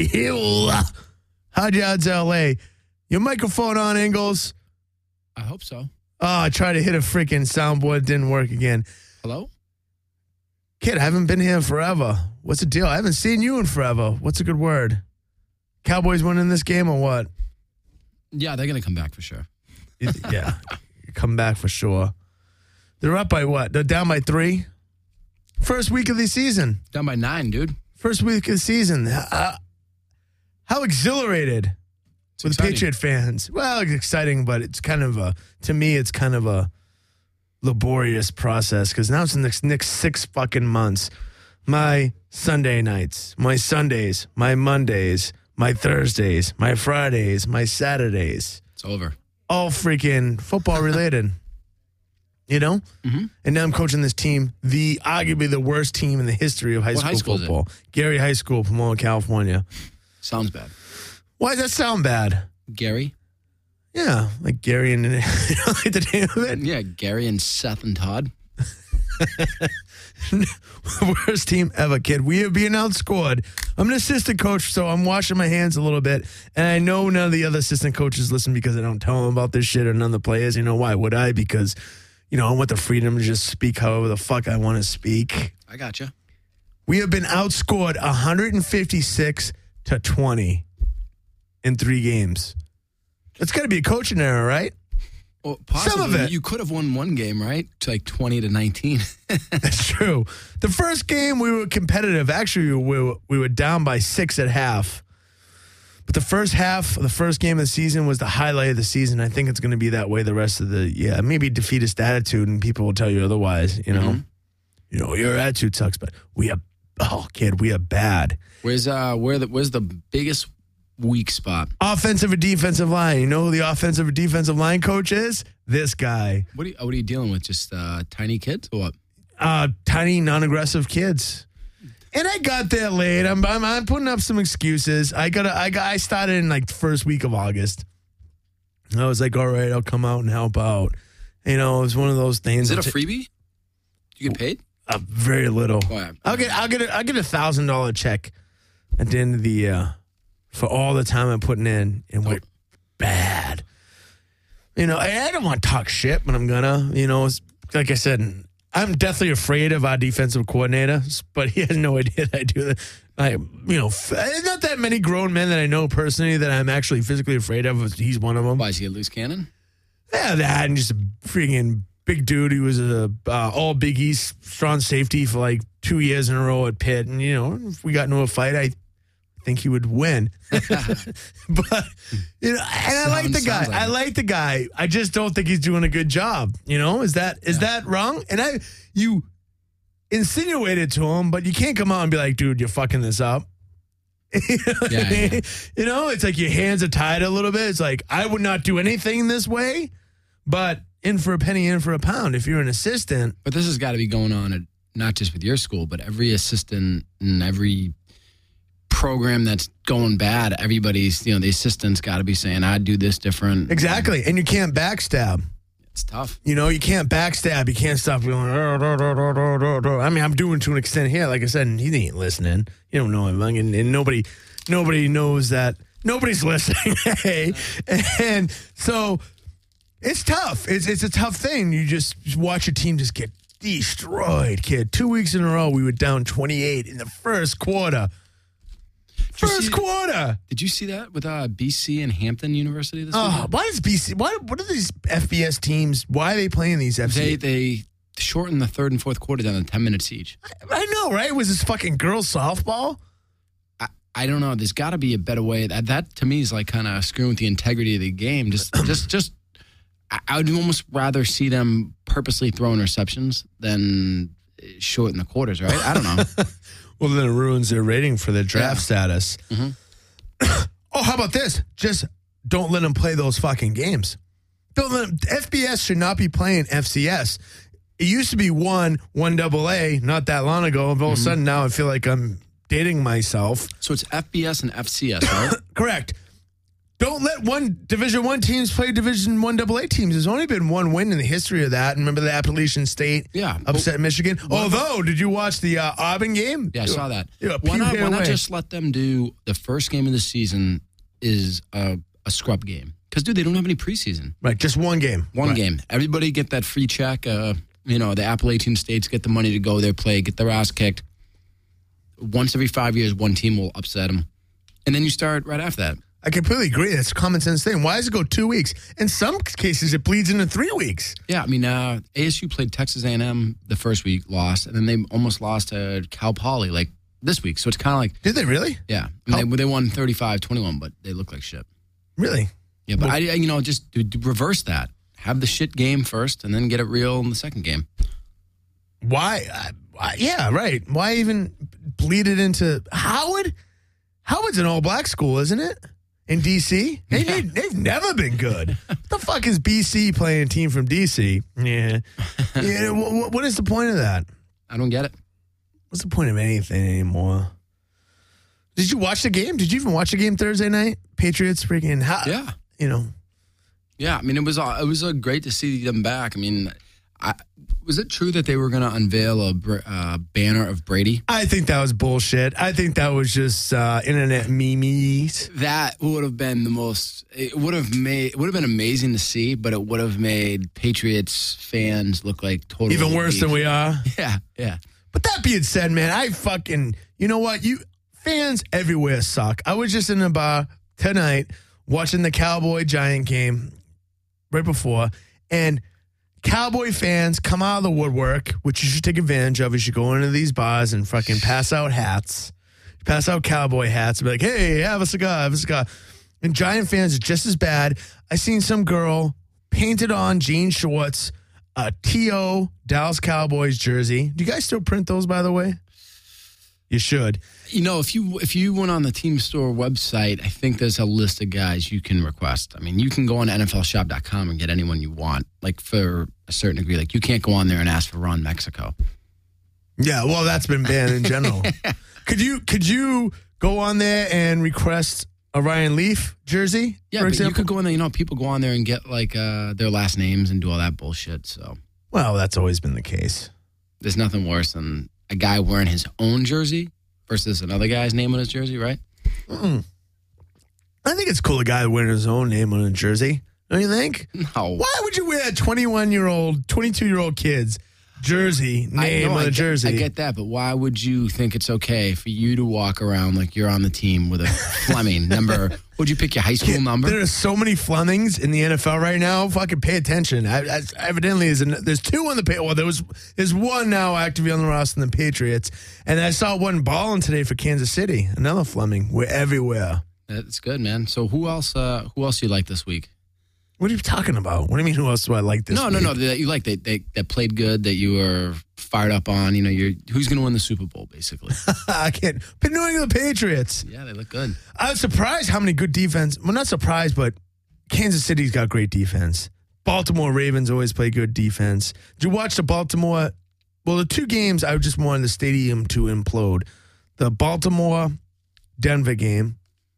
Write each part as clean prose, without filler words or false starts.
Ew. Hot Yards LA. Your microphone on, Ingalls? I hope so. Oh, I tried to hit a freaking soundboard. Didn't work again. Hello? Kid, I haven't been here forever. What's the deal? I haven't seen you in forever. What's a good word? Cowboys winning this game or what? Yeah, they're going to come back for sure. Yeah, come back for sure. They're up by what? They're down by 3? First week of the season. Down by 9, dude. First week of the season. How exhilarated with exciting. Patriot fans. Well, it's exciting, but it's kind of to me, it's kind of a laborious process because now it's the next 6 fucking months. My Sunday nights, my Sundays, my Mondays, my Thursdays, my Fridays, my Saturdays. It's over. All freaking football related. You know? Mm-hmm. And now I'm coaching this team, arguably the worst team in the history of high school football. Gary High School, Pomona, California. Sounds bad. Why does that sound bad? Gary? Yeah, like Gary and like the name of it. Yeah, Gary and Seth and Todd. Worst team ever, kid. We are being outscored. I'm an assistant coach, so I'm washing my hands a little bit. And I know none of the other assistant coaches listen because I don't tell them about this shit or none of the players. You know why would I? Because, I want the freedom to just speak however the fuck I want to speak. I gotcha. We have been outscored 156-20 in 3 games. That's got to be a coaching error, right? Well, possibly. Some of it. You could have won one game, right? To like 20-19. That's true. The first game we were competitive. Actually, we were down by 6 at half. But the first half of the first game of the season was the highlight of the season. I think it's going to be that way the rest of maybe defeatist attitude, and people will tell you otherwise, Mm-hmm. Your attitude sucks, but we are bad. Where's the biggest weak spot? Offensive or defensive line. You know who the offensive or defensive line coach is? This guy. What are you dealing with? Just tiny kids or what? Tiny, non-aggressive kids. And I got there late. I'm putting up some excuses. I started in like the first week of August. I was like, all right, I'll come out and help out. It was one of those things. Is it a freebie? You get paid? Very little. Oh, yeah. I'll get $1,000 check at the end of the year for all the time I'm putting in, and went bad. I don't want to talk shit, but I'm gonna. It's, like I said, I'm deathly afraid of our defensive coordinator, but he has no idea that I do that. Not that many grown men that I know personally that I'm actually physically afraid of. He's one of them. Why, is he a loose cannon? Yeah, that, and just a freaking big dude. He was a all Big East strong safety for like 2 years in a row at Pitt. And, if we got into a fight, I think he would win. But, and I like the guy. I like the guy. I just don't think he's doing a good job. Is that wrong? And you insinuated to him, but you can't come out and be like, dude, you're fucking this up. Yeah. It's like your hands are tied a little bit. It's like, I would not do anything this way, but in for a penny, in for a pound. If you're an assistant. But this has got to be going on at not just with your school, but every assistant and every program that's going bad, everybody's, the assistant's got to be saying, I'd do this different. Exactly. And you can't backstab. It's tough. You can't backstab. You can't stop going, I mean, I'm doing to an extent here. Like I said, he ain't listening. You don't know him. And nobody knows that. Nobody's listening. Hey. And so it's tough. It's a tough thing. You just watch your team just get destroyed, kid. 2 weeks in a row, we were down 28 in the first quarter. Quarter. Did you see that with BC and Hampton University this week? week? Why is BC? What are these FBS teams? Why are they playing these FCS? They shortened the third and fourth quarter down to 10 minutes each. I know, right? Was this fucking girls softball? I don't know. There's got to be a better way. That to me is like kind of screwing with the integrity of the game. Just. I would almost rather see them purposely throw interceptions than shorten the quarters, right? I don't know. Well, then it ruins their rating for their draft status. Mm-hmm. Oh, how about this? Just don't let them play those fucking games. FBS should not be playing FCS. It used to be one AA not that long ago. All of a sudden now I feel like I'm dating myself. So it's FBS and FCS, right? Correct. Don't let one Division I teams play Division I AA teams. There's only been one win in the history of that. Remember the Appalachian State upset Michigan? Although, did you watch the Auburn game? Yeah, I saw that. Why not just let them do the first game of the season is a scrub game? Because, dude, they don't have any preseason. Right, just one game. One game. Everybody get that free check. The Appalachian States get the money to go there, play, get their ass kicked. Once every 5 years, one team will upset them. And then you start right after that. I completely agree. That's a common sense thing. Why does it go 2 weeks? In some cases, it bleeds into 3 weeks. Yeah, I mean, ASU played Texas A&M the first week, lost, and then they almost lost to Cal Poly like this week. So it's kind of like... Did they really? Yeah. I mean, they won 35-21, but they look like shit. Really? Yeah, but just reverse that. Have the shit game first, and then get it real in the second game. Why? Yeah, right. Why even bleed it into Howard? Howard's an all-black school, isn't it? In D.C.? They've never been good. What the fuck is BC playing a team from D.C.? Yeah. What is the point of that? I don't get it. What's the point of anything anymore? Did you watch the game? Did you even watch the game Thursday night? Patriots freaking Yeah. Yeah, I mean, it was great to see them back. I mean, was it true that they were going to unveil a banner of Brady? I think that was bullshit. I think that was just internet memes. That would have been it would have been amazing to see, but it would have made Patriots fans look like totally even worse than we are. Yeah. But that being said, man, you know what? Fans everywhere suck. I was just in a bar tonight watching the Cowboy-Giant game right before, and Cowboy fans come out of the woodwork, which you should take advantage of. You should go into these bars and fucking pass out hats. Pass out cowboy hats and be like, hey, have a cigar. And Giant fans are just as bad. I seen some girl painted on jean shorts, a T.O. Dallas Cowboys jersey. Do you guys still print those, by the way? You should. If you went on the team store website, I think there's a list of guys you can request. I mean, you can go on NFLshop.com and get anyone you want, like for a certain degree. Like you can't go on there and ask for Ron Mexico. Yeah, well, that's been banned in general. Could you go on there and request a Ryan Leaf jersey? Yeah, for but example? you could go in there. People go on there and get like their last names and do all that bullshit. So, well, that's always been the case. There's nothing worse than a guy wearing his own jersey versus another guy's name on his jersey, right? I think it's cool a guy wearing his own name on a jersey. Don't you think? No. Why would you wear a 21-year-old, 22-year-old kid's jersey name on a jersey? I get that, but why would you think it's okay for you to walk around like you're on the team with a Fleming number? Would you pick your high school number? There are so many Flemings in the NFL right now. Fucking pay attention. Evidently, there's two on the pay. Well, there's one now actively on the roster in the Patriots, and I saw one balling today for Kansas City. Another Fleming. We're everywhere. That's good, man. So who else you like this week? What are you talking about? What do you mean? Who else do I like this week? No. That you like that played good. That you were fired up on. Who's going to win the Super Bowl? Basically, I can't. But knowing the Patriots, yeah, they look good. I was surprised how many good defense. Well, not surprised, but Kansas City's got great defense. Baltimore Ravens always play good defense. Did you watch the Baltimore? Well, the two games I just wanted the stadium to implode: the Baltimore Denver game.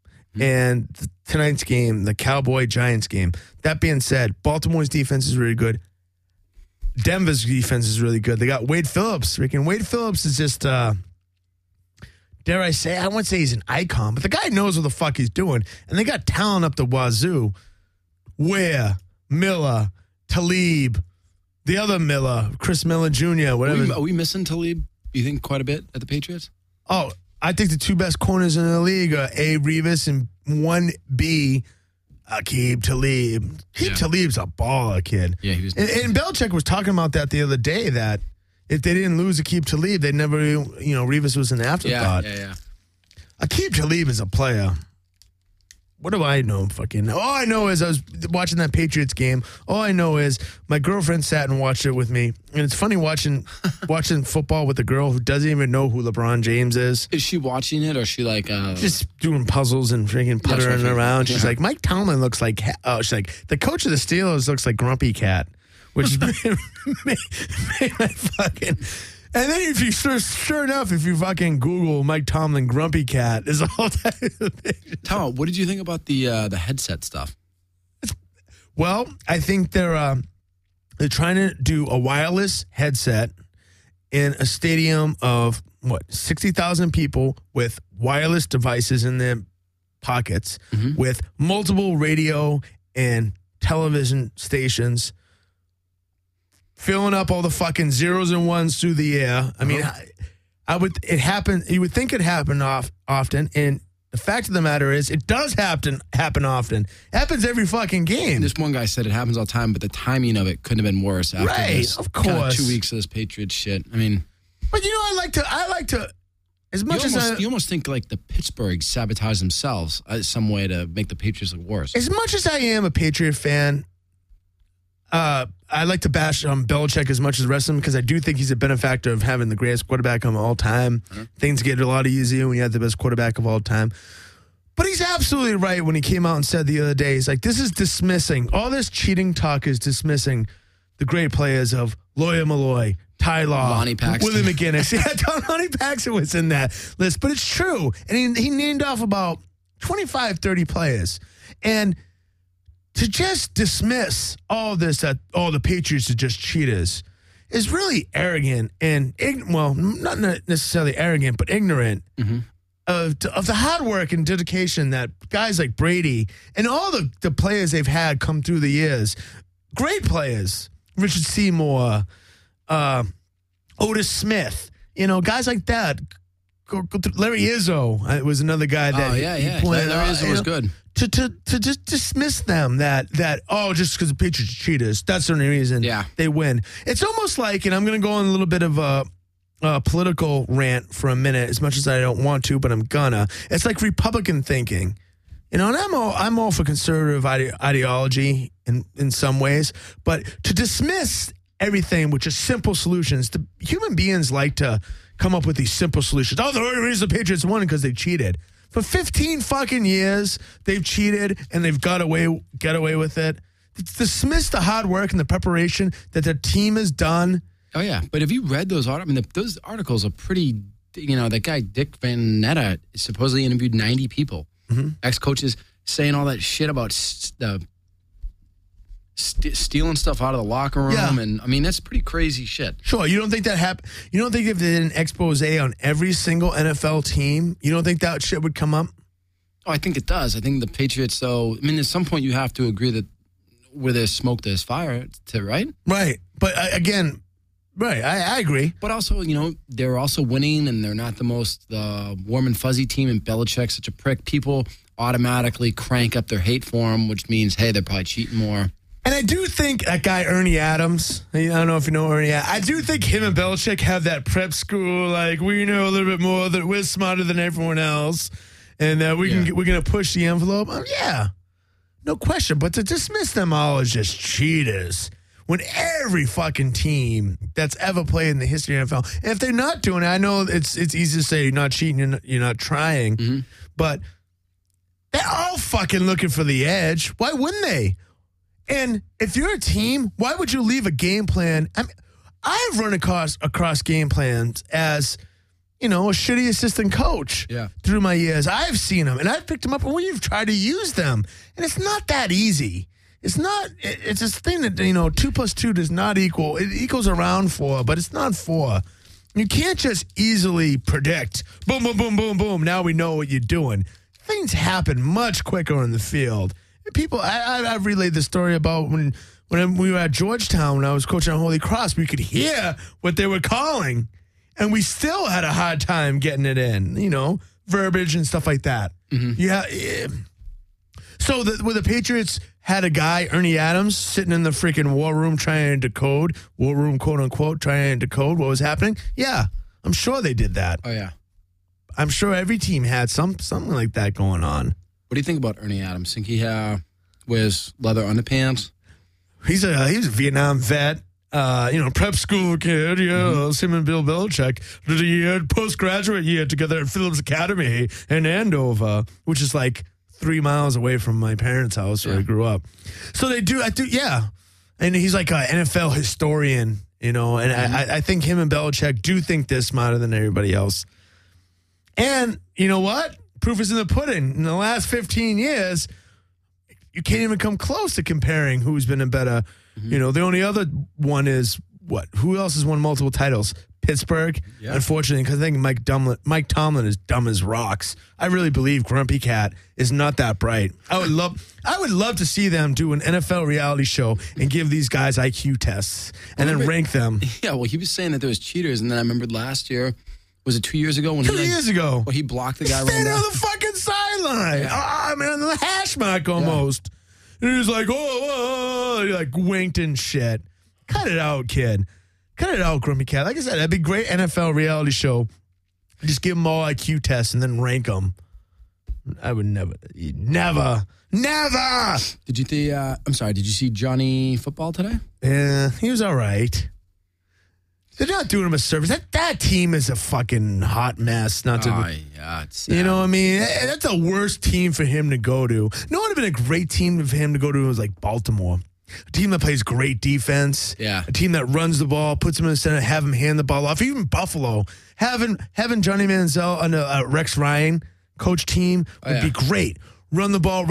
And tonight's game, the Cowboy-Giants game. That being said, Baltimore's defense is really good. Denver's defense is really good. They got Wade Phillips. Freaking Wade Phillips is just, dare I say, I wouldn't say he's an icon, but the guy knows what the fuck he's doing. And they got talent up the wazoo. Ware, Miller, Talib, the other Miller, Chris Miller Jr., whatever. Are we missing Talib, you think, quite a bit at the Patriots? Oh, I think the two best corners in the league are A. Revis and 1B, Aqib Talib. Talib's a baller, kid. Yeah, he was. And Belichick was talking about that the other day, that if they didn't lose Aqib Talib, they'd never, Revis was an afterthought. Yeah. Aqib Talib is a player. What do I know? All I know is I was watching that Patriots game. All I know is my girlfriend sat and watched it with me. And it's funny watching football with a girl who doesn't even know who LeBron James is. Is she watching it, or is she like... just doing puzzles and freaking puttering around. She's like, Mike Tomlin looks like... she's like, the coach of the Steelers looks like Grumpy Cat. Which made my fucking... And then if you sure enough, if you fucking Google Mike Tomlin grumpy cat, there's all that. Tom, what did you think about the headset stuff? Well, I think they're trying to do a wireless headset in a stadium of 60,000 people with wireless devices in their pockets, with multiple radio and television stations, filling up all the fucking zeros and ones through the air. I mean, you would think it happened often, and the fact of the matter is, it does happen often. It happens every fucking game. This one guy said it happens all the time, but the timing of it couldn't have been worse after this. Of course. Kind of 2 weeks of this Patriots shit. I mean, but I like to, as much you almost think like the Pittsburgh sabotage themselves as some way to make the Patriots look worse. As much as I am a Patriot fan, I like to bash Belichick as much as the rest of them because I do think he's a benefactor of having the greatest quarterback of all time. Things get a lot easier when you have the best quarterback of all time. But he's absolutely right when he came out and said the other day, he's like, this is dismissing, all this cheating talk is dismissing the great players of Lawyer Malloy, Ty Law, Lonnie Paxton, Willie McGinnis. Lonnie Paxton was in that list. But it's true. And he named off about 25, 30 players. And to just dismiss all this, that all the Patriots are just cheaters, is really arrogant and, not necessarily arrogant, but ignorant of the hard work and dedication that guys like Brady and all the players they've had come through the years, great players, Richard Seymour, Otis Smith, guys like that. Larry Izzo was another guy that. Oh, yeah. Larry Izzo was good. To just dismiss them that just because the Patriots are cheaters, that's the only reason they win. It's almost like, and I'm going to go on a little bit of a political rant for a minute, as much as I don't want to, but I'm gonna. It's like Republican thinking, and I'm all for conservative ideology in some ways, but to dismiss everything with just simple solutions, human beings like to come up with these simple solutions. Oh, the only reason the Patriots won because they cheated. For 15 fucking years, they've cheated and they've get away with it. Dismiss the hard work and the preparation that their team has done. Oh, yeah. But have you read those articles? I mean, those articles are pretty, that guy, Dick Van Netta, supposedly interviewed 90 people, ex-coaches, saying all that shit about stealing stuff out of the locker room. Yeah. And, I mean, that's pretty crazy shit. Sure. You don't think that happened? You don't think if they did an expose on every single NFL team, you don't think that shit would come up? Oh, I think it does. I think the Patriots, though, I mean, at some point you have to agree that where there's smoke, there's fire, right? Right. But again, right, I agree. But also, they're also winning and they're not the most warm and fuzzy team, and Belichick's such a prick. People automatically crank up their hate for him, which means, hey, they're probably cheating more. And I do think that guy, Ernie Adams, I don't know if you know Ernie Adams, I do think him and Belichick have that prep school, like, we know a little bit more, that we're smarter than everyone else, and that we're going to push the envelope. Yeah, no question. But to dismiss them all as just cheaters, when every fucking team that's ever played in the history of the NFL, and if they're not doing it, I know it's easy to say you're not cheating, you're not trying, but they're all fucking looking for the edge. Why wouldn't they? And if you're a team, why would you leave a game plan? I mean, I've run across game plans as, a shitty assistant coach through my years. I've seen them, and I've picked them up, and we've tried to use them. And it's not that easy. It's this thing that, 2 plus 2 does not equal. It equals around 4, but it's not 4. You can't just easily predict, boom, boom, boom, boom, boom, now we know what you're doing. Things happen much quicker in the field. People, I've relayed the story about when we were at Georgetown, when I was coaching on Holy Cross, we could hear what they were calling, and we still had a hard time getting it in, verbiage and stuff like that. Yeah. So where the Patriots had a guy, Ernie Adams, sitting in the freaking war room trying to decode, war room, quote unquote, trying to decode what was happening. Yeah, I'm sure they did that. Oh, yeah. I'm sure every team had something like that going on. What do you think about Ernie Adams? Think he wears leather underpants? He was a Vietnam vet, prep school kid. Yeah, him and Bill Belichick did a year, postgraduate year together at Phillips Academy in Andover, which is like 3 miles away from my parents' house where I grew up. So they do, yeah. And he's like an NFL historian You know, and I think him and Belichick do think they're smarter than everybody else. And you know what? Proof is in the pudding. In the last 15 years, you can't even come close to comparing who's been a better. You know, the only other one is what? Who else has won multiple titles? Pittsburgh. Yeah. Unfortunately, because I think Mike Tomlin is dumb as rocks. I really believe Grumpy Cat is not that bright. I would love to see them do an NFL reality show and give these guys IQ tests and then rank them. Yeah, well, he was saying that there was cheaters, and then I remembered last year. Was it 2 years ago? When 2 years ago. Well, he blocked the guy right Stayed on the fucking sideline. Yeah. I mean, on the hash mark almost. Yeah. And he was like, he like winked and shit. Cut it out, kid. Cut it out, Grumpy Cat. Like I said, that'd be a great NFL reality show. Just give them all IQ tests and then rank them. I would never. Did you see Johnny Football today? Yeah, he was all right. They're not doing him a service. That team is a fucking hot mess. Not to, it's sad. You know what I mean? That's the worst team for him to go to. No one would have been a great team for him to go to was like Baltimore. A team that plays great defense. Yeah. A team that runs the ball, puts him in the center, have him hand the ball off. Even Buffalo, having Johnny Manziel on a Rex Ryan coach team would be great. Run the ball.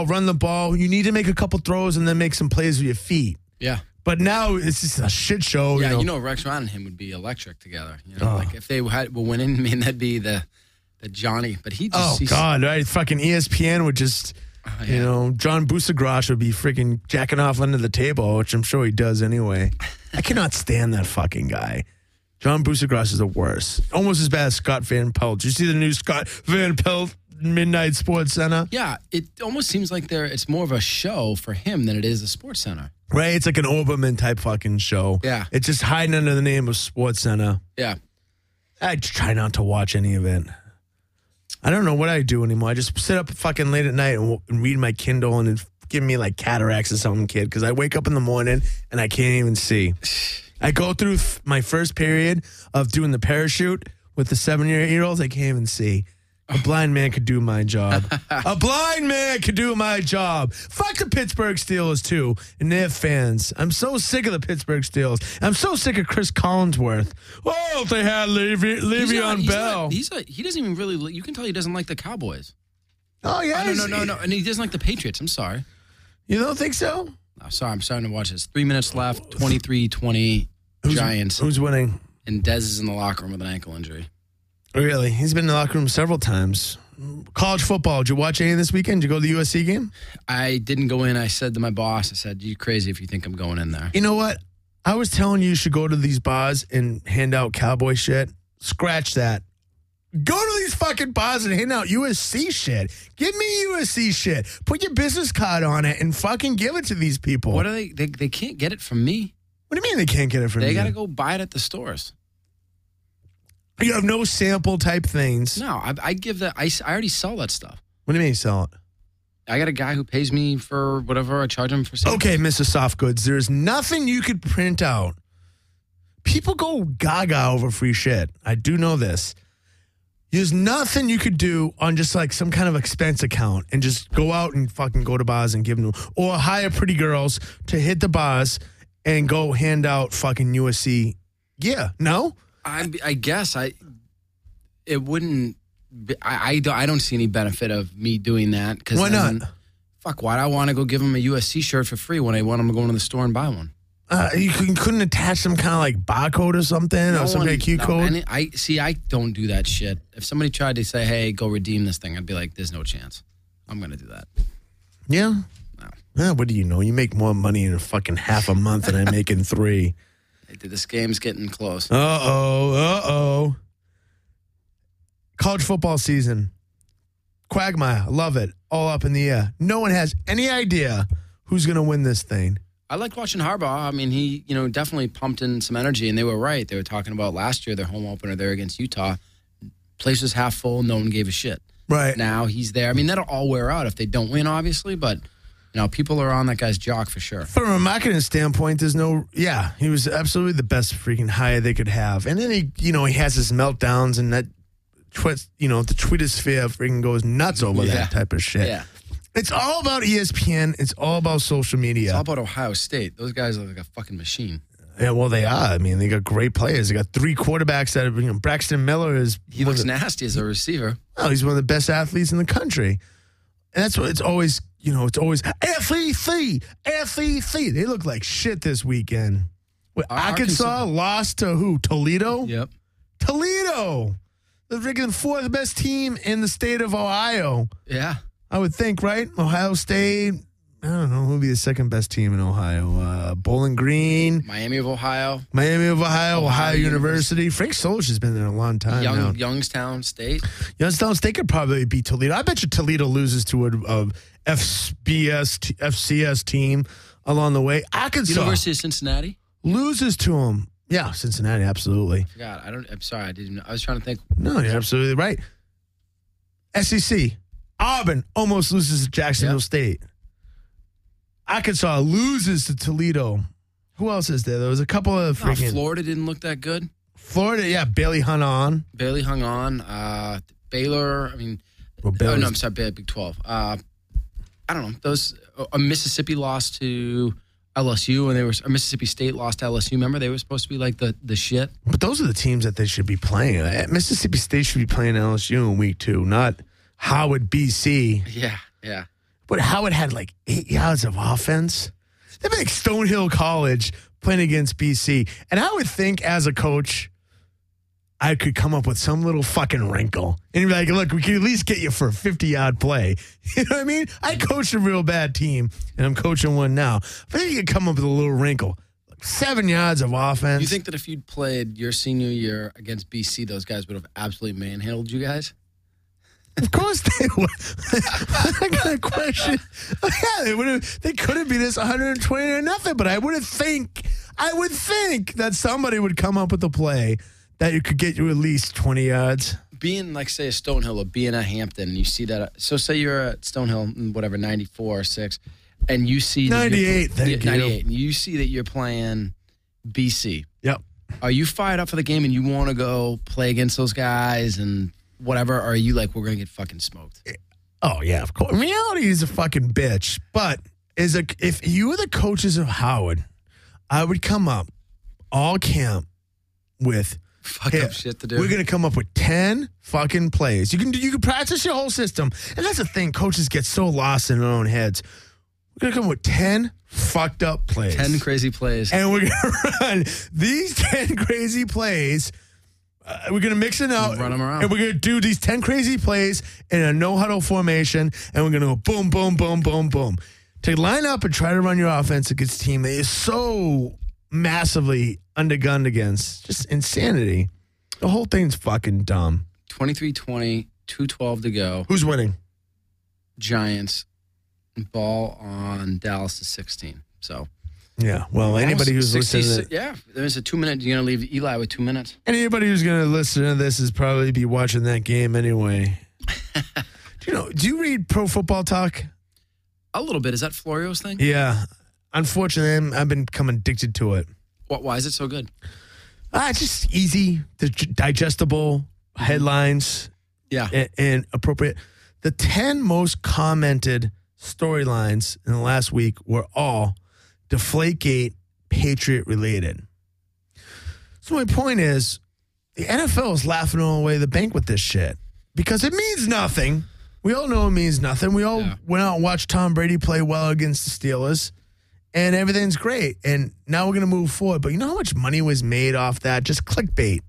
You need to make a couple throws and then make some plays with your feet. Yeah. But now it's just a shit show. Yeah, you know Rex Ryan and him would be electric together. You know, like if they were winning, I mean, that'd be the Johnny. But he just... God, right? Fucking ESPN would just... You know, John Busagrosh would be freaking jacking off under the table, which I'm sure he does anyway. I cannot stand that fucking guy. John Busagrosh is the worst. Almost as bad as Scott Van Pelt. Did you see the new Scott Van Pelt Midnight Sports Center? Yeah, it almost seems like it's more of a show for him than it is a Sports Center. Right? It's like an Oberman type fucking show. Yeah. It's just hiding under the name of Sports Center. Yeah. I try not to watch any of it. I don't know what I do anymore. I just sit up fucking late at night and read my Kindle and it's giving me like cataracts or something, kid, because I wake up in the morning and I can't even see. I go through my first period of doing the parachute with the 7-year-olds. I can't even see. A blind man could do my job. A blind man could do my job. Fuck the Pittsburgh Steelers, too, and their fans. I'm so sick of the Pittsburgh Steelers. I'm so sick of Chris Collinsworth. Oh, if they had Le'Veon Bell. He doesn't even really... You can tell he doesn't like the Cowboys. Oh, yeah. No. And he doesn't like the Patriots. I'm sorry. You don't think so? No, sorry. I'm starting to watch this. 3 minutes left. 23-20 Giants. Who's winning? And Dez is in the locker room with an ankle injury. Really? He's been in the locker room several times. College football. Did you watch any this weekend? Did you go to the USC game? I didn't go in. I said to my boss, I said, you crazy if you think I'm going in there. You know what? I was telling you should go to these bars and hand out cowboy shit. Scratch that. Go to these fucking bars and hand out USC shit. Give me USC shit. Put your business card on it and fucking give it to these people. What are they? They can't get it from me. What do you mean they can't get it from you? They got to go buy it at the stores. You have no sample type things. No, I give that. I already sell that stuff. What do you mean you sell it? I got a guy who pays me for whatever I charge him for sales. Okay, Mr. Soft Goods, there's nothing you could print out. People go gaga over free shit. I do know this. There's nothing you could do on just like some kind of expense account and just go out and fucking go to bars and give them, or hire pretty girls to hit the bars and go hand out fucking USC. Yeah, no? I guess it wouldn't. I don't see any benefit of me doing that. Why not? Fuck, why do I want to go give them a USC shirt for free when I want them to go into the store and buy one? You couldn't attach some kind of like barcode or something or some kind of Q code? I don't do that shit. If somebody tried to say, hey, go redeem this thing, I'd be like, there's no chance. I'm going to do that. Yeah? No. What do you know? You make more money in a fucking half a month than I make in 3. This game's getting close. Uh-oh. College football season. Quagmire. I love it. All up in the air. No one has any idea who's going to win this thing. I liked watching Harbaugh. I mean, he, definitely pumped in some energy, and they were right. They were talking about last year, their home opener there against Utah. Place was half full. No one gave a shit. Right. Now he's there. I mean, that'll all wear out if they don't win, obviously, but... people are on that guy's jock for sure. From a marketing standpoint, he was absolutely the best freaking hire they could have. And then he has his meltdowns and that, the Twitter sphere freaking goes nuts over that type of shit. Yeah. It's all about ESPN. It's all about social media. It's all about Ohio State. Those guys are like a fucking machine. Yeah, well, they are. I mean, they got great players. They got 3 quarterbacks that have, Braxton Miller is. He looks nasty as a receiver. Oh, he's one of the best athletes in the country. And that's what it's always, it's always SEC. They look like shit this weekend. Arkansas lost to who? Toledo? Yep. Toledo. The freaking 4th best team in the state of Ohio. Yeah. I would think, right? Ohio State. I don't know. Who would be the 2nd best team in Ohio? Bowling Green. Miami of Ohio. Ohio University. Frank Solich has been there a long time now. Youngstown State. Youngstown State could probably beat Toledo. I bet you Toledo loses to a FCS team along the way. Arkansas. University of Cincinnati. Loses to them. Yeah, Cincinnati, absolutely. I forgot. I'm sorry. I didn't know. I was trying to think. No, you're absolutely right. SEC. Auburn almost loses to Jacksonville State. Arkansas loses to Toledo. Who else is there? There was a couple of freaking... Florida didn't look that good. Florida, yeah, barely hung on. Baylor, I mean... Well, I'm sorry, Big 12. I don't know. Mississippi lost to LSU, and Mississippi State lost to LSU. Remember, they were supposed to be like the shit. But those are the teams that they should be playing. Mississippi State should be playing LSU in week 2, not Howard, BC. Yeah. But Howard had like 8 yards of offense. They'd be like Stonehill College playing against BC. And I would think as a coach, I could come up with some little fucking wrinkle. And be like, look, we can at least get you for a 50-yard play. You know what I mean? I coached a real bad team, and I'm coaching one now. But then you could come up with a little wrinkle. 7 yards of offense. You think that if you'd played your senior year against BC, those guys would have absolutely manhandled you guys? Of course they would. I got a question. Yeah, they would have. They could have beat us 120-0, but I would think that somebody would come up with a play that you could get you at least 20 yards. Being like, say, a Stonehill or being a Hampton, and you see that. So say you're at Stonehill, whatever, 94 or 6, and you see 98. Thank you. 98, and you see that you're playing BC. Yep. Are you fired up for the game and you want to go play against those guys and whatever, or are you like, we're going to get fucking smoked? Oh, yeah, of course. Reality is a fucking bitch. But if you were the coaches of Howard, I would come up all camp with up shit to do. We're going to come up with 10 fucking plays. You can practice your whole system. And that's the thing. Coaches get so lost in their own heads. We're going to come with 10 fucked up plays. 10 crazy plays. And we're going to run these 10 crazy plays. We're going to mix it out. Run them around. And we're going to do these 10 crazy plays in a no-huddle formation. And we're going to go boom, boom, boom, boom, boom. To line up and try to run your offense against a team that is so massively undergunned against. Just insanity. The whole thing's fucking dumb. 23-20, 2:12 to go. Who's winning? Giants. Ball on Dallas to 16. So... Yeah, well, anybody who's listening to yeah, there's a 2 minute. You're going to leave Eli with 2 minutes. Anybody who's going to listen to this is probably be watching that game anyway. Do you read Pro Football Talk? A little bit. Is that Florio's thing? Yeah. Unfortunately, I've become addicted to it. Why is it so good? It's just easy, digestible headlines. Yeah. And appropriate. The 10 most commented storylines in the last week were all Deflategate Patriot related. So my point is, the NFL is laughing all away the bank with this shit because it means nothing. We all know it means nothing. We all went out and watched Tom Brady play well against the Steelers, and everything's great. And now we're going to move forward. But you know how much money was made off that? Just clickbait.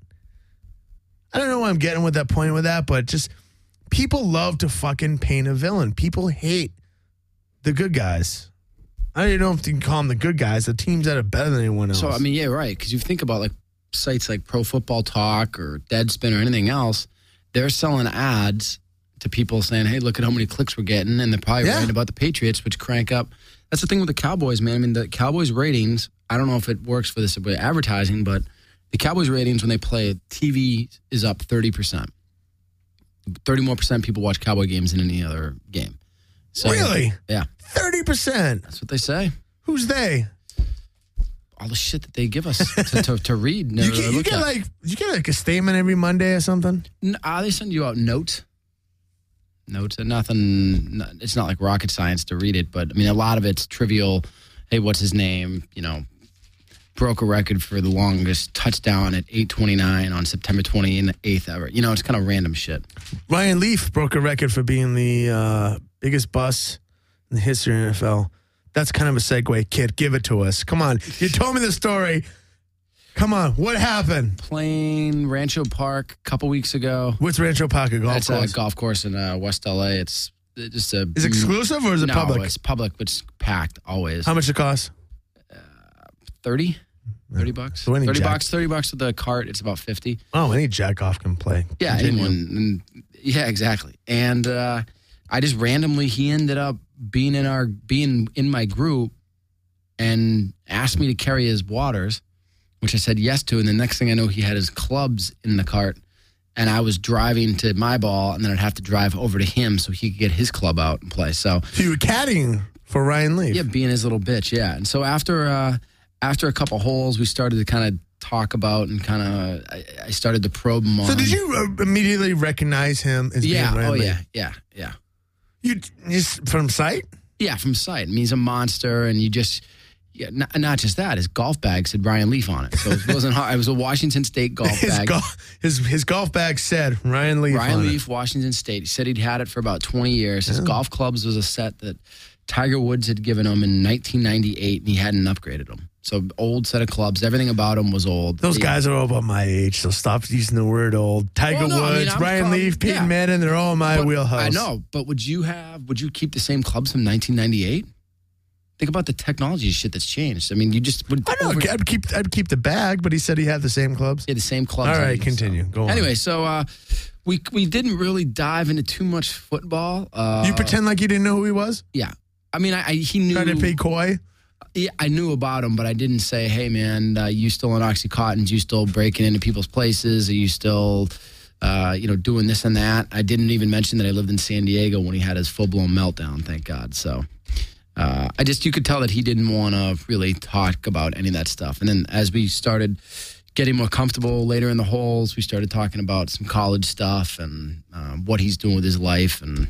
I don't know why I'm getting with that point with that, but just people love to fucking paint a villain. People hate the good guys. I don't even know if you can call them the good guys, the teams that are better than anyone else. So, I mean, yeah, right. Because you think about like sites like Pro Football Talk or Deadspin or anything else, they're selling ads to people saying, hey, look at how many clicks we're getting. And they're probably writing about the Patriots, which crank up. That's the thing with the Cowboys, man. I mean, the Cowboys ratings, I don't know if it works for this with advertising, but the Cowboys ratings when they play, TV is up 30%. 30% more people watch Cowboy games than any other game. So, really? Yeah. 30%. That's what they say. Who's they? All the shit that they give us to read. You get like a statement every Monday or something? They send you out notes. Notes and nothing. It's not like rocket science to read it, but I mean, a lot of it's trivial. Hey, what's his name? broke a record for the longest touchdown at 8:29 on September 28th ever. You know, it's kind of random shit. Ryan Leaf broke a record for being the biggest bust in the history of the NFL. That's kind of a segue, kid. Give it to us. Come on. You told me the story. Come on. What happened? Playing Rancho Park a couple weeks ago. What's Rancho Park, a golf That's course? a golf course in West LA. It's just a... Is it exclusive or is it no, public? It's public, but it's packed always. How much it cost? 30? $30? So any $30 jack- bucks, $30 with the cart. It's about 50. Oh, any jack off can play. Yeah, Continue. anyone. Yeah, exactly. And I just randomly, he ended up being in my group and asked me to carry his waters, which I said yes to. And the next thing I know, he had his clubs in the cart. And I was driving to my ball, and then I'd have to drive over to him so he could get his club out and play. So you were caddying for Ryan Leaf. yeah, being his little bitch, yeah. And so after a couple holes, we started to kind of talk about and kind of I started to probe him on. So did you immediately recognize him as being Ryan Leaf? Yeah. You just from sight? Yeah, from sight. I mean, he's a monster, and you just... Yeah, not just that. His golf bag said Ryan Leaf on it, so it wasn't hard. It was a Washington State golf bag. His golf bag said Ryan Leaf. Ryan on Leaf, it. Washington State. He said he'd had it for about 20 years. His golf clubs was a set that Tiger Woods had given him in 1998, and he hadn't upgraded them. So old set of clubs. Everything about him was old. Those guys are all about my age, so stop using the word old. Tiger Woods, Ryan Leaf, Peyton Manning, they're all in my wheelhouse. I know, but would you keep the same clubs from 1998? Think about the technology shit that's changed. I mean, you just would. I know. I'd keep the bag, but he said he had the same clubs. Yeah, the same clubs. All right, continue. Go on. Anyway, so we didn't really dive into too much football. You pretend like you didn't know who he was? Yeah, I mean, he knew. Trying to be coy? Yeah, I knew about him, but I didn't say, "Hey, man, you still on OxyContins? You still breaking into people's places? Are you still, doing this and that?" I didn't even mention that I lived in San Diego when he had his full blown meltdown. Thank God. So. You could tell that he didn't want to really talk about any of that stuff. And then as we started getting more comfortable later in the holes, we started talking about some college stuff and what he's doing with his life. And,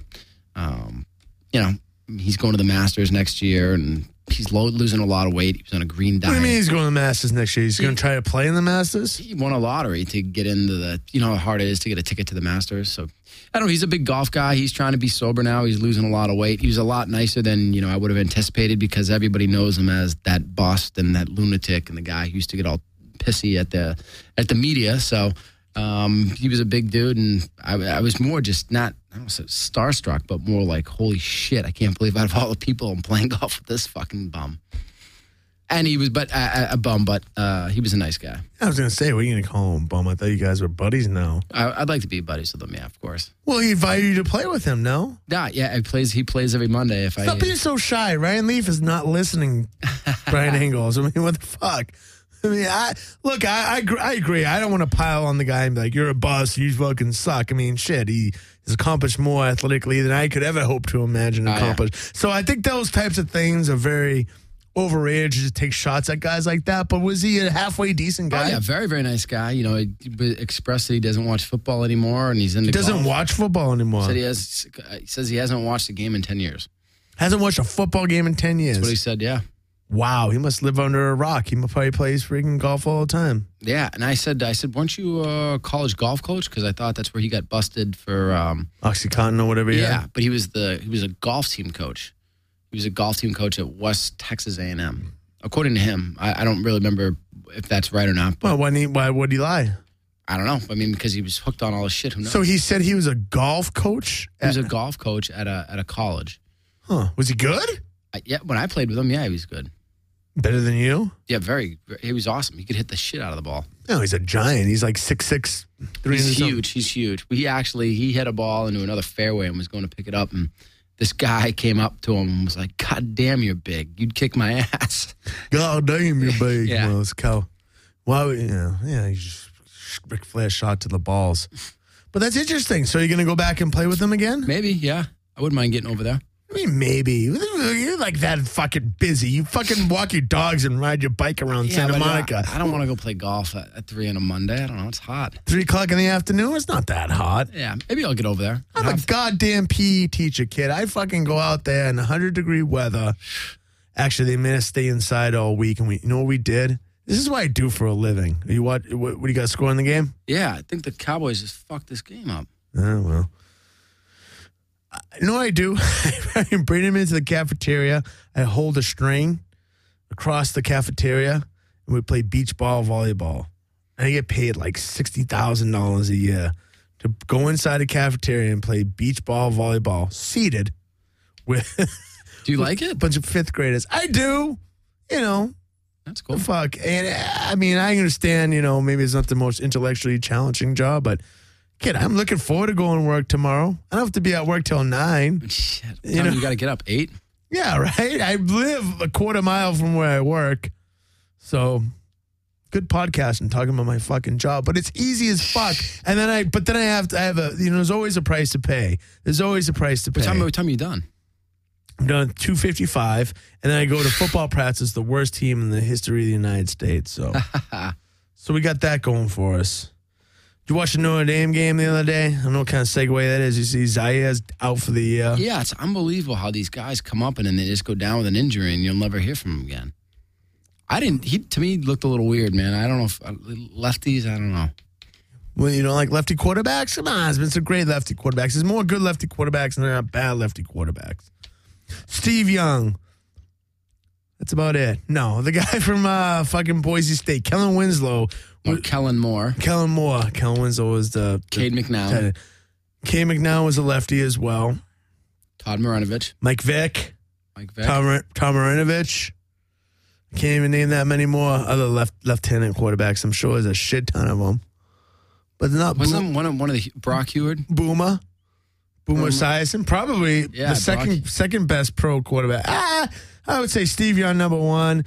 he's going to the Masters next year and he's losing a lot of weight. He was on a green diet. What do you mean he's going to the Masters next year? He's going to try to play in the Masters? He won a lottery to get into how hard it is to get a ticket to the Masters. So, I don't know. He's a big golf guy. He's trying to be sober now. He's losing a lot of weight. He was a lot nicer than, I would have anticipated because everybody knows him as that bust and that lunatic and the guy who used to get all pissy at the media. So, he was a big dude, and I was more just not, I don't know, starstruck, but more like, holy shit, I can't believe out of all the people I'm playing golf with this fucking bum. And he was a bum, but he was a nice guy. I was going to say, what are you going to call him, bum? I thought you guys were buddies now. I'd like to be buddies with him, yeah, of course. Well, he invited you to play with him, no? Yeah, he plays every Monday. Stop being so shy. Ryan Leaf is not listening, Brian Ingles. I mean, what the fuck? I mean, I agree. I don't want to pile on the guy and be like, you're a bust, you fucking suck. I mean, shit, he has accomplished more athletically than I could ever hope to imagine accomplish. Yeah. So I think those types of things are very overrated to just take shots at guys like that. But was he a halfway decent guy? Oh, yeah, very, very nice guy. He expressed that he doesn't watch football anymore, and he's into golf. Doesn't watch football anymore. He says he hasn't watched a game in 10 years. Hasn't watched a football game in 10 years. That's what he said, yeah. Wow, he must live under a rock. He probably plays freaking golf all the time. Yeah, and I said, weren't you a college golf coach? Because I thought that's where he got busted for OxyContin or whatever. Yeah, but he was a golf team coach. He was a golf team coach at West Texas A&M. According to him, I don't really remember if that's right or not. But why would he lie? I don't know. I mean, because he was hooked on all this shit. Who knows? So he said he was a golf coach? He was a golf coach at a college. Huh. Was he good? Yeah, when I played with him, yeah, he was good. Better than you? Yeah, he was awesome. He could hit the shit out of the ball. No, he's a giant. He's like 6'6". He's huge. He's huge. He hit a ball into another fairway and was going to pick it up, and this guy came up to him and was like, "God damn, you're big. You'd kick my ass." God damn, you're big. Yeah. Well, it's cow. Well, he just Ric Flair shot to the balls. But that's interesting. So you're going to go back and play with them again? Maybe, yeah. I wouldn't mind getting over there. I mean, maybe. You're like that fucking busy. You fucking walk your dogs and ride your bike around Santa Monica. I don't want to go play golf at 3 on a Monday. I don't know. It's hot. 3 o'clock in the afternoon? It's not that hot. Yeah, maybe I'll get over there. I'm a goddamn PE teacher, kid. I fucking go out there in 100-degree weather. Actually, they made us stay inside all week. And you know what we did? This is what I do for a living. What do you got score in the game? Yeah, I think the Cowboys just fucked this game up. Oh, well. You know what I do? I bring him into the cafeteria. I hold a string across the cafeteria, and we play beach ball volleyball. And I get paid like $60,000 a year to go inside a cafeteria and play beach ball volleyball, seated with Do you like it? a bunch of fifth graders. I do. You know, That's cool. fuck. And I mean, I understand, maybe it's not the most intellectually challenging job, but kid, I'm looking forward to going to work tomorrow. I don't have to be at work till 9. Shit. You know- You got to get up 8. Yeah, right? I live a quarter mile from where I work. So good podcasting talking about my fucking job, but it's easy as fuck. And then I have there's always a price to pay. There's always a price to pay. What time are you done? I'm done at 2:55, and then I go to football practice, the worst team in the history of the United States. So, so we got that going for us. Did you watch the Notre Dame game the other day? I don't know what kind of segue that is. You see Zaire's out for the year. Yeah, it's unbelievable how these guys come up and then they just go down with an injury and you'll never hear from them again. He to me looked a little weird, man. I don't know if lefties, I don't know. Well, you don't like lefty quarterbacks? Come on, there's been some great lefty quarterbacks. There's more good lefty quarterbacks than there are bad lefty quarterbacks. Steve Young. That's about it. No, the guy from fucking Boise State, Kellen Winslow. Or Kellen Moore. Kellen Moore. Kellen Winslow was the Cade McNown. Cade McNown was a lefty as well. Todd Marinovich. Mike Vick. Tom Marinovich. Can't even name that many more other left-handed quarterbacks. I'm sure there's a shit ton of them. But not Wasn't one of the Brock Heward? Boomer Esiason, probably Yeah, the second best pro quarterback. I would say Steve Young number 1.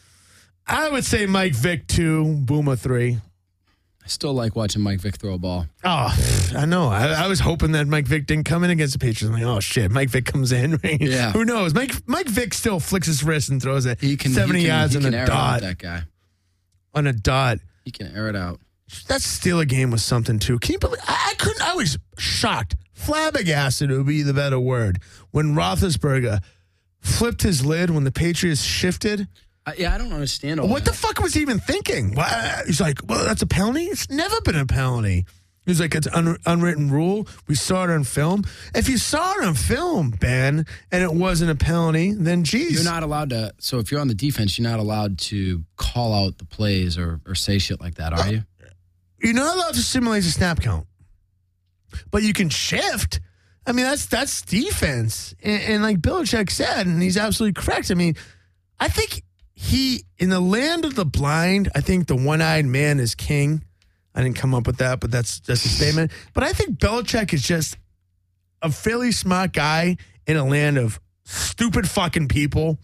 I would say Mike Vick 2, Boomer 3. I still like watching Mike Vick throw a ball. Oh, I know. I was hoping that Mike Vick didn't come in against the Patriots. I'm like, oh shit, Mike Vick comes in. Yeah. Who knows? Mike Vick still flicks his wrist and throws it 70 he yards on can a air dot. Out that guy. On a dot. He can air it out. That Steeler game was something too. Can you believe? I was shocked. Flabbergasted would be the better word. When Roethlisberger flipped his lid when the Patriots shifted. Yeah, I don't understand all What that. the fuck was he even thinking? He's like, well, that's a penalty? It's never been a penalty. He's like, it's unwritten rule. We saw it on film. If you saw it on film, Ben, and it wasn't a penalty, then geez. You're not allowed to. So if you're on the defense, you're not allowed to call out the plays or say shit like that, are you? You're not allowed to simulate a snap count. But you can shift. I mean, that's defense. And like Belichick said, and he's absolutely correct. I mean, I think in the land of the blind, I think the one-eyed man is king. I didn't come up with that, but that's just a statement. But I think Belichick is just a fairly smart guy in a land of stupid fucking people.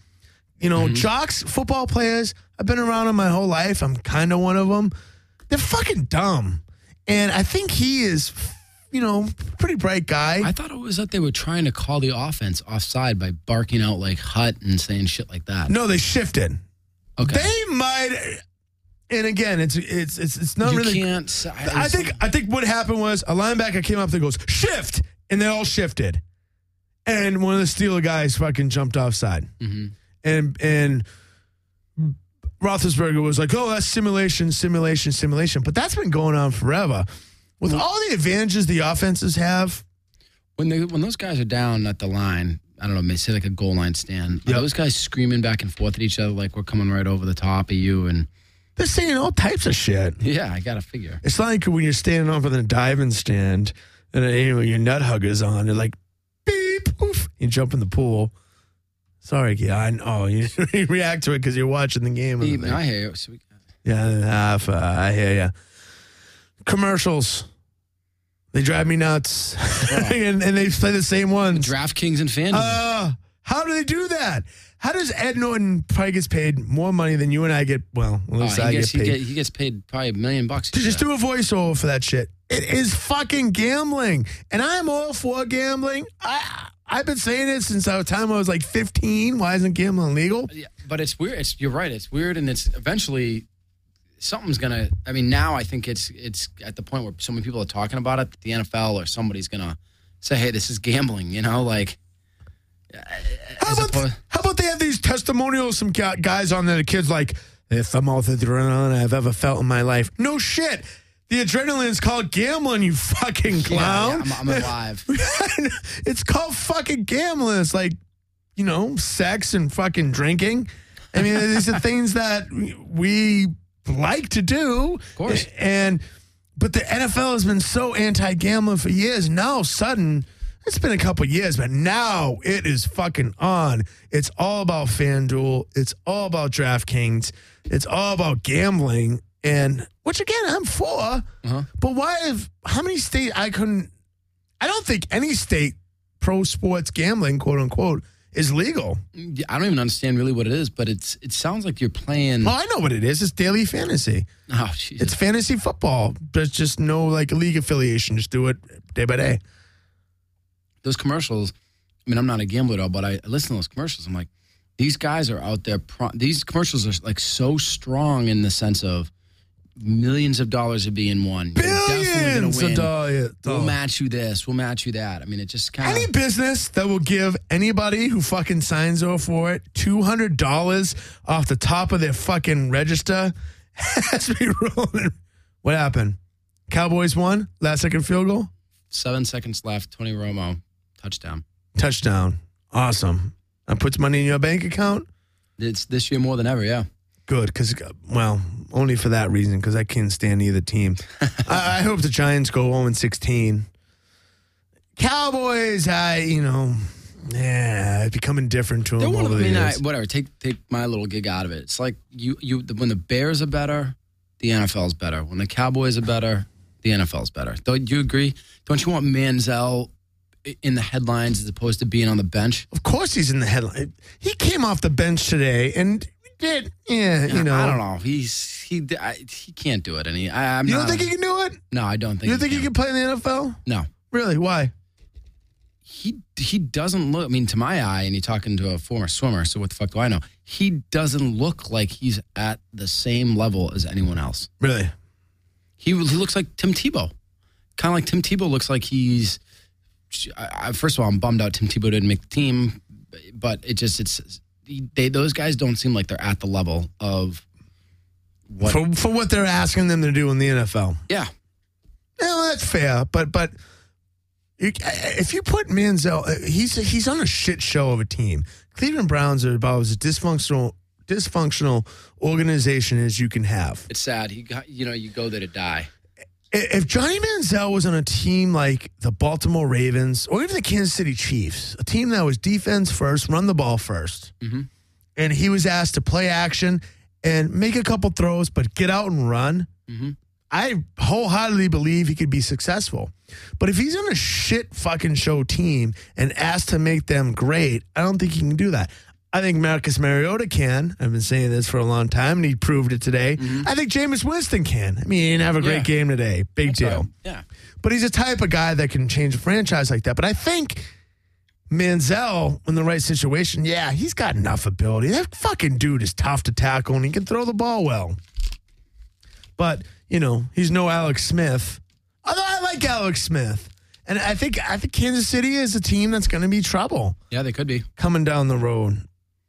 Jocks, football players, I've been around them my whole life. I'm kind of one of them. They're fucking dumb. And I think he is, pretty bright guy. I thought it was that they were trying to call the offense offside by barking out like hut and saying shit like that. No, they shifted. Okay. They might, and again, it's not You really. can't. I think what happened was a linebacker came up there, goes shift, and they all shifted, and one of the Steeler guys fucking jumped offside, and Roethlisberger was like, "Oh, that's simulation." But that's been going on forever. With all the advantages the offenses have, when those guys are down at the line, I don't know, say like a goal line stand, are those guys screaming back and forth at each other like we're coming right over the top of you, and they're saying all types of shit. Yeah, I gotta figure. It's like when you're standing off of a diving stand and your nut hugger's on. They're like, beep, oof. You jump in the pool. Sorry, yeah, I know. You react to it because you're watching the game. I hear you. Yeah, I hear you. Commercials. They drive me nuts. and they play the same ones. DraftKings and FanDuel. How do they do that? How does Ed Norton probably gets paid more money than you and I get? Well, at least I get paid. He gets paid probably $1 million. To just do a voiceover for that shit. It is fucking gambling. And I'm all for gambling. I've been saying it since the time I was like 15. Why isn't gambling legal? Yeah, but it's weird. You're right. It's weird, and it's eventually something's gonna. I mean, now I think it's at the point where so many people are talking about it. The NFL or somebody's gonna say, "Hey, this is gambling." Like. How about they have these testimonials? Some guys on there, the kids like The most adrenaline I've ever felt in my life. No shit. The adrenaline's called gambling, you fucking clown. Yeah, I'm alive. It's called fucking gambling. It's like, sex and fucking drinking. I mean, these are things that we like to do. Of course. But the NFL has been so anti-gambling for years. Now, sudden, it's been a couple years, but now it is fucking on. It's all about FanDuel. It's all about DraftKings. It's all about gambling. And, which again, I'm for. Uh-huh. But how many states I don't think any state pro sports gambling, quote unquote, is legal. I don't even understand really what it is, but it sounds like you're playing. Well, I know what it is. It's daily fantasy. Oh, Jesus. It's fantasy football. There's just no league affiliation. Just do it day by day. Those commercials, I mean, I'm not a gambler at all, but I listen to those commercials. I'm like, these guys are out there. These commercials are like so strong in the sense of millions of dollars are being won. Billions of dollars. We'll match you this. We'll match you that. I mean, it just kind of. Any business that will give anybody who fucking signs over for it $200 off the top of their fucking register has to be rolling. What happened? Cowboys won? Last second field goal? 7 seconds left. Tony Romo, touchdown. Awesome. That puts money in your bank account? It's this year more than ever, yeah. Good, because, only for that reason, because I can't stand either team. I hope the Giants go 0-16. Cowboys, it's becoming different to them over the years. Whatever, take my little gig out of it. It's like when the Bears are better, the NFL's better. When the Cowboys are better, the NFL's better. Don't you agree? Don't you want Manziel in the headlines as opposed to being on the bench? Of course he's in the headline. He came off the bench today and did, I don't know. He can't do it. And you don't think he can do it? No, I don't think. You don't think he can play in the NFL? No. Really? Why? He doesn't look, I mean, to my eye, and you're talking to a former swimmer, so what the fuck do I know? He doesn't look like he's at the same level as anyone else. Really? He looks like Tim Tebow. Kind of like Tim Tebow looks like he's... first of all, I'm bummed out Tim Tebow didn't make the team, but those guys don't seem like they're at the level of what... For what they're asking them to do in the NFL. Yeah. Yeah, that's fair, but if you put Manziel... He's on a shit show of a team. Cleveland Browns are about as dysfunctional organization as you can have. It's sad. You go there to die. If Johnny Manziel was on a team like the Baltimore Ravens or even the Kansas City Chiefs, a team that was defense first, run the ball first, and he was asked to play action and make a couple throws, but get out and run, I wholeheartedly believe he could be successful. But if he's on a shit fucking show team and asked to make them great, I don't think he can do that. I think Marcus Mariota can. I've been saying this for a long time, and he proved it today. I think Jameis Winston can. I mean, he didn't have a great game today. Big deal. Right. Yeah. But he's a type of guy that can change a franchise like that. But I think Manziel, in the right situation, he's got enough ability. That fucking dude is tough to tackle, and he can throw the ball well. But, he's no Alex Smith. Although I like Alex Smith. And I think Kansas City is a team that's going to be trouble. Yeah, they could be. Coming down the road.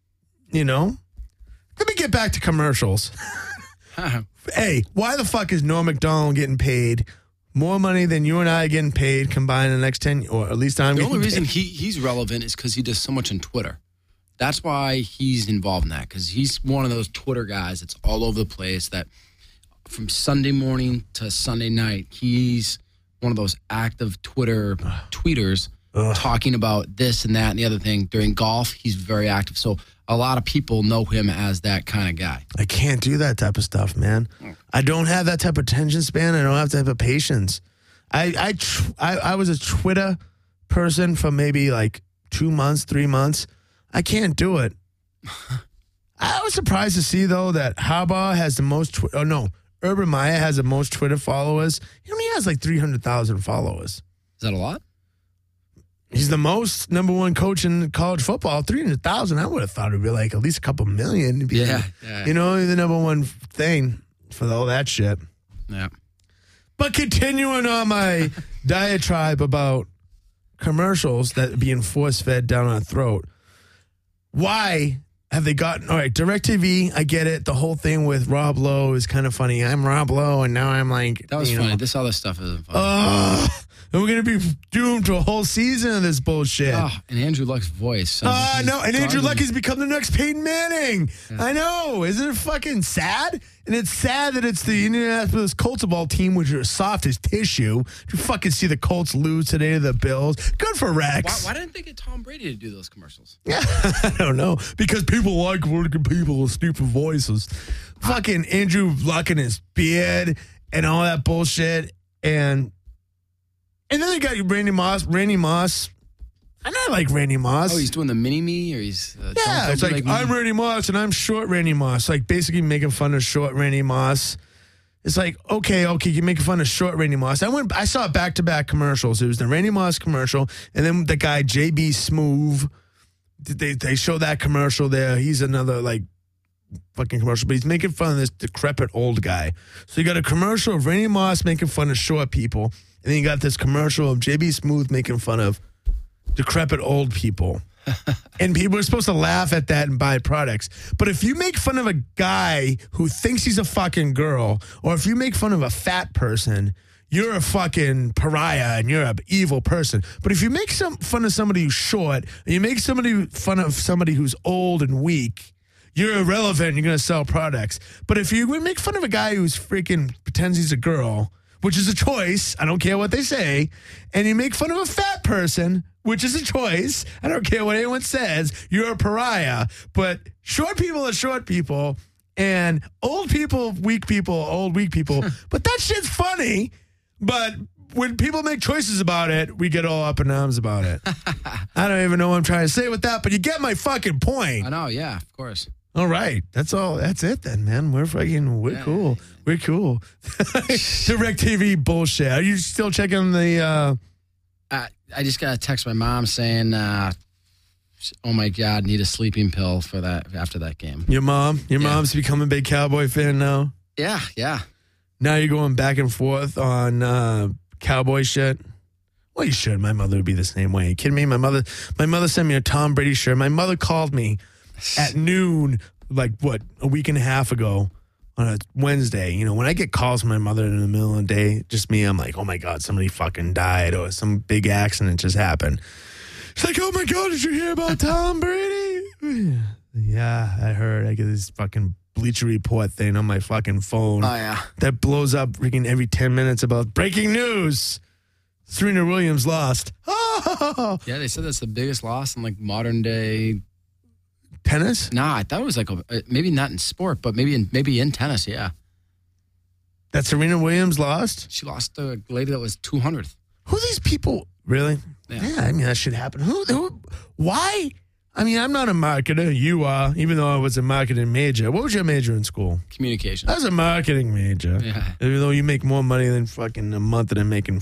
Let me get back to commercials. Hey, why the fuck is Norm Macdonald getting paid more money than you and I are getting paid combined in the next 10, or at least I'm getting paid? The only reason he's relevant is because he does so much on Twitter. That's why he's involved in that, because he's one of those Twitter guys that's all over the place, that from Sunday morning to Sunday night, he's one of those active tweeters talking about this and that and the other thing. During golf, he's very active. So a lot of people know him as that kind of guy. I can't do that type of stuff, man. I don't have that type of attention span. I don't have that type of patience. I was a Twitter person for maybe like 2 months, 3 months. I can't do it. I was surprised to see, though, that Harbaugh has the most... Urban Meyer has the most Twitter followers. He has like 300,000 followers. Is that a lot? He's the most number one coach in college football. 300,000. I would have thought it would be like at least a couple million. Yeah. The number one thing for all that shit. Yeah. But continuing on my diatribe about commercials that being force-fed down our throat, why have they gotten, all right, DirecTV, I get it. The whole thing with Rob Lowe is kind of funny. I'm Rob Lowe, and now I'm like, That was funny. This other stuff isn't funny. And we're going to be doomed to a whole season of this bullshit. Oh, and Andrew Luck's voice. No, and Andrew Luck has become the next Peyton Manning. Yeah. I know. Isn't it fucking sad? And it's sad that it's the Indianapolis Colts ball team, which are soft as tissue. Did you fucking see the Colts lose today to the Bills? Good for Rex. Why didn't they get Tom Brady to do those commercials? Yeah, I don't know. Because people like working people with stupid voices. Fucking Andrew Luck and his beard and all that bullshit. And then they got Randy Moss. And I like Randy Moss. Oh, he's doing the mini-me? Or he's yeah, it's like I'm Randy Moss and I'm short Randy Moss. Like basically making fun of short Randy Moss. It's like, okay, you're making fun of short Randy Moss. I saw back-to-back commercials. It was the Randy Moss commercial, and then the guy JB Smoove. They show that commercial there. He's another like fucking commercial, but he's making fun of this decrepit old guy. So you got a commercial of Randy Moss making fun of short people, and then you got this commercial of JB Smoove making fun of decrepit old people. And people are supposed to laugh at that and buy products. But if you make fun of a guy who thinks he's a fucking girl, or if you make fun of a fat person, you're a fucking pariah and you're an evil person. But if you make fun of somebody who's short, and you make fun of somebody who's old and weak, you're irrelevant. You're going to sell products. But if you make fun of a guy who's freaking pretends he's a girl, which is a choice, I don't care what they say, and you make fun of a fat person, which is a choice, I don't care what anyone says, you're a pariah. But short people are short people, and old people, weak people, old, weak people. But that shit's funny. But when people make choices about it, we get all up in arms about it. I don't even know what I'm trying to say with that, but you get my fucking point. I know, yeah, of course. All right. That's all. That's it then, man. We're cool. We're cool. DirecTV bullshit. Are you still checking the... I just got a text my mom saying, oh my God, need a sleeping pill for that after that game. Your mom's become a big Cowboy fan now? Yeah. Now you're going back and forth on Cowboy shit? Well, you should. My mother would be the same way. Are you kidding me? My mother sent me a Tom Brady shirt. My mother called me at noon, a week and a half ago on a Wednesday. You know, when I get calls from my mother in the middle of the day, just me, I'm like, oh my God, somebody fucking died or some big accident just happened. She's like, oh my God, did you hear about Tom Brady? Yeah, I heard. I get this fucking Bleacher Report thing on my fucking phone. Oh, yeah. That blows up freaking every 10 minutes about breaking news. Serena Williams lost. Oh! Yeah, they said that's the biggest loss in modern day tennis. Nah, I thought it was maybe not in sport, but maybe in tennis. Yeah, that Serena Williams lost. She lost the lady that was 200th. Who are these people? Really? Yeah, I mean that should happen. Who? Why? I mean, I'm not a marketer. You are, even though I was a marketing major. What was your major in school? Communications. I was a marketing major. Yeah. Even though you make more money than fucking a month and I'm making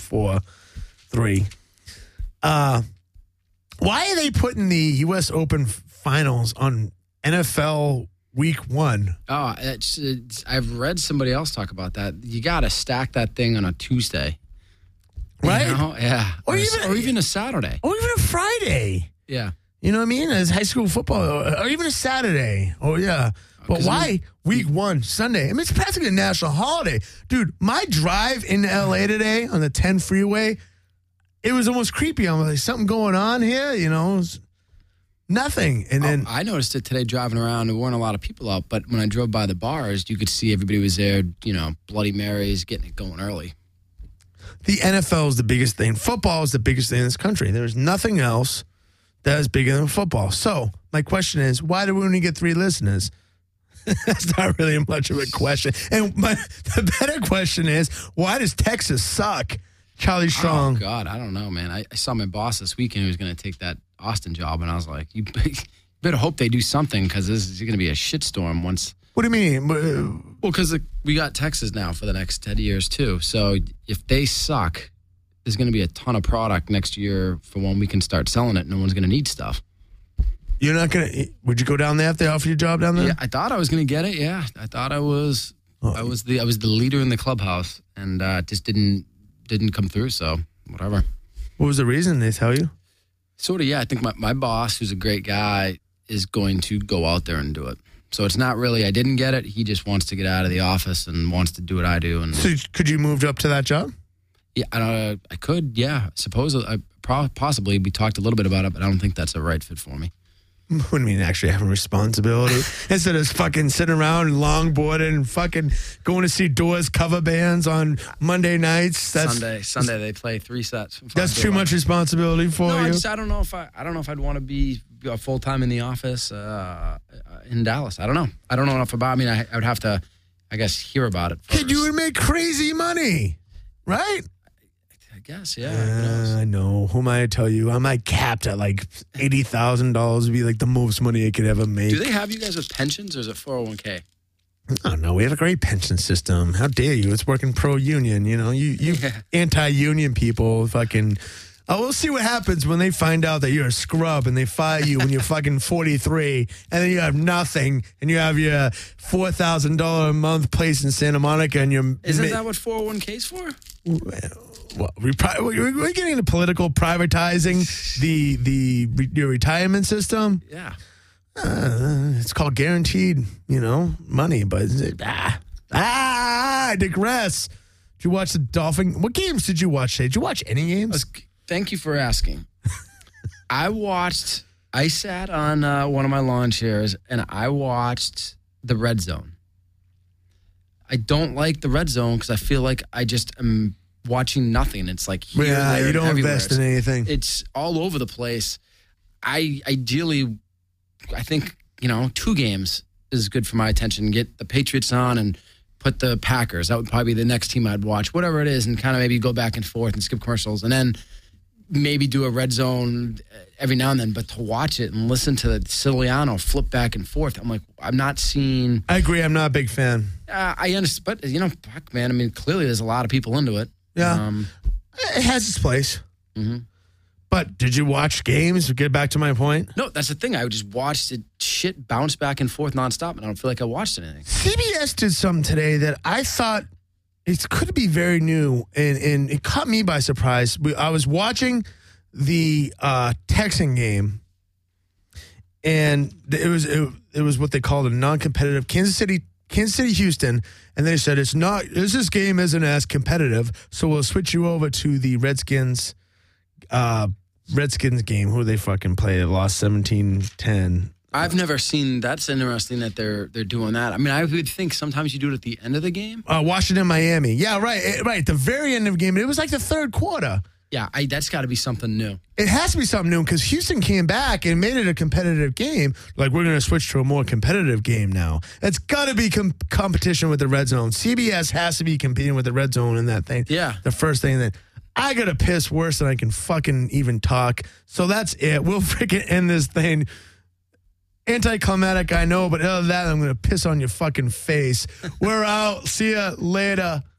3. Why are they putting the U.S. Open finals on NFL week 1? Oh, I've read somebody else talk about that. You got to stack that thing on a Tuesday. Right? You know? Yeah. Or even a Saturday. Or even a Friday. Yeah. You know what I mean? As high school football, or even a Saturday. Oh, yeah. But why week 1, Sunday? I mean, it's practically a national holiday. Dude, my drive into L.A. today on the 10 freeway, it was almost creepy. I'm like, something going on here? You know, nothing. And then I noticed it today driving around. There weren't a lot of people out, but when I drove by the bars, you could see everybody was there, you know, Bloody Marys, getting it going early. The NFL is the biggest thing. Football is the biggest thing in this country. There's nothing else that is bigger than football. So my question is, why do we only get 3 listeners? That's not really much of a question. And the better question is, why does Texas suck? Charlie Strong. Oh, God, I don't know, man. I saw my boss this weekend who was going to take that Austin job, and I was like, you better hope they do something because this is going to be a shitstorm once. What do you mean? Well, because we got Texas now for the next 10 years, too. So if they suck, there's going to be a ton of product next year for when we can start selling it. No one's going to need stuff. You're not going to... Would you go down there if they offer you a job down there? Yeah, I thought I was going to get it, yeah. I thought I was... Oh. I was the leader in the clubhouse, and just didn't come through, so whatever. What was the reason they tell you? Sort of, yeah. I think my boss, who's a great guy, is going to go out there and do it. So it's not really, I didn't get it. He just wants to get out of the office and wants to do what I do. And So could you move up to that job? yeah, I could, yeah. Suppose possibly. We talked a little bit about it, but I don't think that's a right fit for me. What do you mean actually having responsibility? Instead of fucking sitting around and longboarding and fucking going to see Doors cover bands on Monday nights. Sunday they play 3 sets. That's too much responsibility for No, you? I don't know if I'd want to be full time in the office in Dallas. I don't know. I don't know enough about. I mean, I would have to, I guess, hear about it first. Kid, you would make crazy money, right? I guess, yeah. Who knows? I know. Who am I to tell you? I'm like capped at like $80,000 would be like the most money I could ever make. Do they have you guys with pensions or is it 401k? I don't know. We have a great pension system. How dare you? It's working pro-union. You know, you anti-union people fucking... Oh, we'll see what happens when they find out that you're a scrub and they fire you when you're fucking 43 and then you have nothing and you have your $4,000 a month place in Santa Monica and you're... Isn't that what 401k's for? Well, we're getting into political privatizing your retirement system. Yeah. It's called guaranteed, money, but I digress. Did you watch the Dolphin? What games did you watch today? Did you watch any games? Thank you for asking. I sat on one of my lawn chairs and I watched the Red Zone. I don't like the Red Zone because I feel like I just am watching nothing. It's like here, there, you don't everywhere. invest in anything. It's all over the place. I think 2 games is good for my attention. Get the Patriots on and put the Packers. That would probably be the next team I'd watch, whatever it is, and kind of maybe go back and forth and skip commercials, and then maybe do a Red Zone every now and then. But to watch it and listen to the Siciliano flip back and forth, I'm like, I'm not seeing. I agree. I'm not a big fan. I understand, but fuck, man. I mean, clearly there's a lot of people into it. Yeah, it has its place. Mm-hmm. But did you watch games? Get back to my point. No, that's the thing. I just watched it shit bounce back and forth nonstop, and I don't feel like I watched anything. CBS did something today that I thought it could be very new, and it caught me by surprise. I was watching the Texan game, and it was what they called a non-competitive Kansas City, Houston, and they said this game isn't as competitive, so we'll switch you over to the Redskins game. Who they fucking play? They lost 17-10. I've never seen. That's interesting that they're doing that. I mean, I would think sometimes you do it at the end of the game. Washington, Miami. Yeah, right. The very end of the game. It was like the third quarter. Yeah, that's got to be something new. It has to be something new because Houston came back and made it a competitive game. Like, we're going to switch to a more competitive game now. It's got to be competition with the Red Zone. CBS has to be competing with the Red Zone in that thing. Yeah. The first thing that I got to piss worse than I can fucking even talk. So that's it. We'll freaking end this thing. Anticlimactic, I know, but other than that, I'm going to piss on your fucking face. We're out. See ya later.